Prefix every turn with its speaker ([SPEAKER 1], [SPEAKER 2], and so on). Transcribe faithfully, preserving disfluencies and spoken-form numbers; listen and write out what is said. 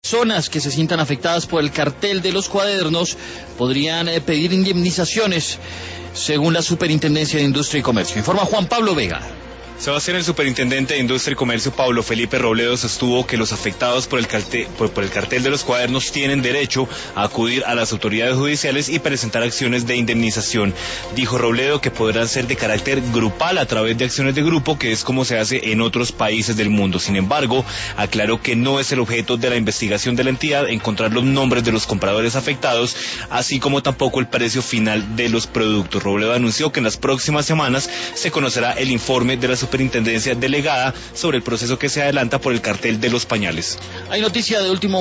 [SPEAKER 1] Personas que se sientan afectadas por el cartel de los cuadernos podrían eh, pedir indemnizaciones, según la Superintendencia de Industria y Comercio. Informa Juan Pablo Vega.
[SPEAKER 2] Sebastián, el superintendente de Industria y Comercio, Pablo Felipe Robledo, sostuvo que los afectados por el, cartel, por, por el cartel de los cuadernos tienen derecho a acudir a las autoridades judiciales y presentar acciones de indemnización. Dijo Robledo que podrán ser de carácter grupal a través de acciones de grupo, que es como se hace en otros países del mundo. Sin embargo, aclaró que no es el objeto de la investigación de la entidad encontrar los nombres de los compradores afectados, así como tampoco el precio final de los productos. Robledo anunció que en las próximas semanas se conocerá el informe de la superintendencia delegada sobre el proceso que se adelanta por el cartel de los pañales.
[SPEAKER 1] Hay noticia de último